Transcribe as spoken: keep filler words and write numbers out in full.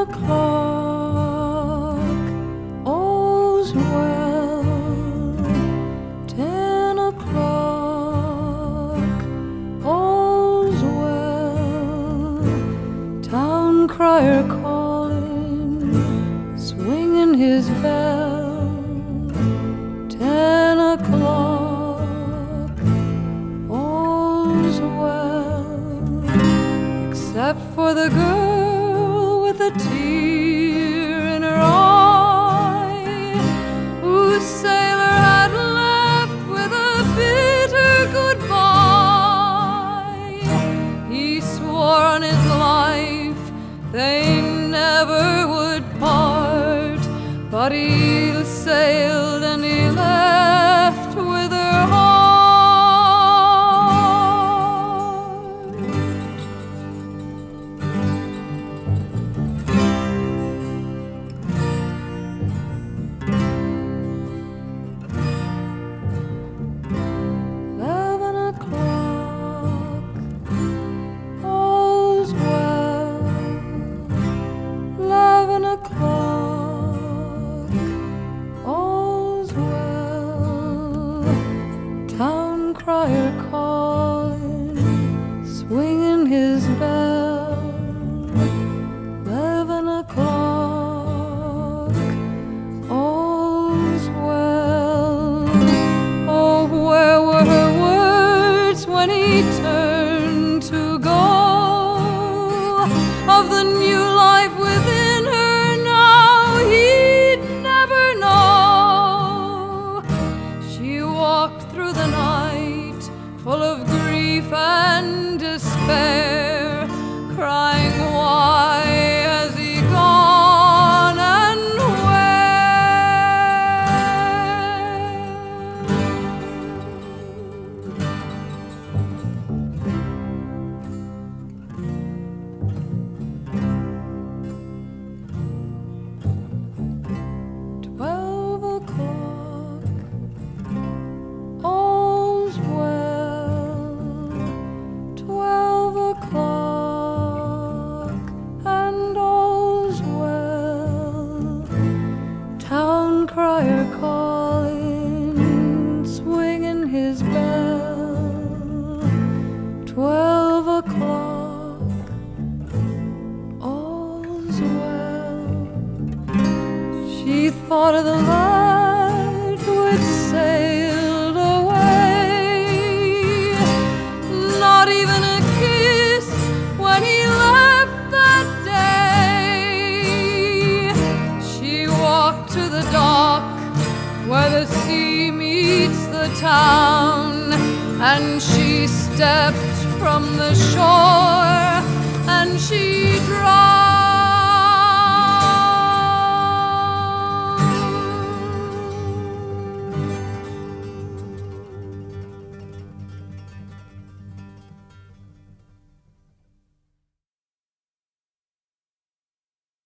o'clock, all's well. Ten o'clock, all's well. Town crier calling, swinging his bell. Ten o'clock, all's well, except for the girl with a tear in her eye, whose sailor had left with a bitter goodbye. He swore on his life they never would part, but he sailed and he left with her heart. Eleven o'clock, all's well. Eleven o'clock, all's well. Town crier calling, swinging his bell. Eleven o'clock, all's well. Oh, where were her words when he turned to go? Of the new life within her now he'd never know. She walked through the night full of grief and despair, crying, why has he gone and Twelve o'clock, all's well. Twelve o'clock, and all's well. Town crier calling, swinging his bell. Twelve o'clock, all's well. She thought of the lad who had sailed away, not even a kiss when he left that day. She walked to the dock where the sea meets the town, and she stepped from the shore and she dropped